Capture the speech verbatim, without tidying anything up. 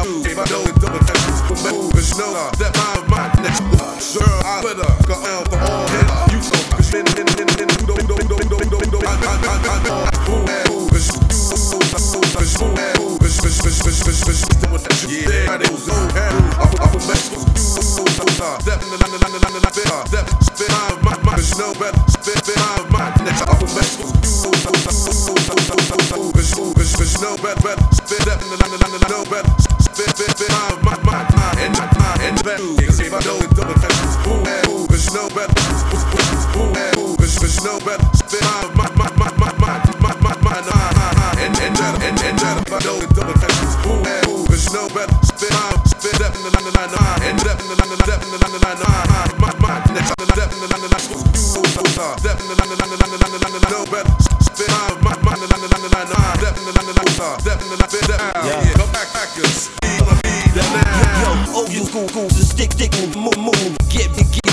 move. If I know it, double that move. Cause you know that my mind next girl, I better go out for all hit. You so cause in in in in do do do do do do do. I I I I know who who cause you so so so cause who who cause cause cause cause cause cause with that shit. Yeah, I do so I I I mess with you so so so. That in the in the in the in the bit that spit my my my cause you know better spit spit my mind next I I mess with you so so so so so so so cause you cause cause you know better better spit that in the in the in the know better spit spit spit my my my my and my and better. If I know it double that who who cause you know better who who cause cause you know better spit my my my my my my my my my and and better and and better. If I know it double that who who cause you know better spit my spit that in the in the line and that in the in the that in the in the line my my next in the that in the in the line so so so that in the in the in the in the in the know better spit my my my in the in the line that in the in the that in the spit that yeah come back backers. Yo, old school, school, stick, stick, move, move, get, get.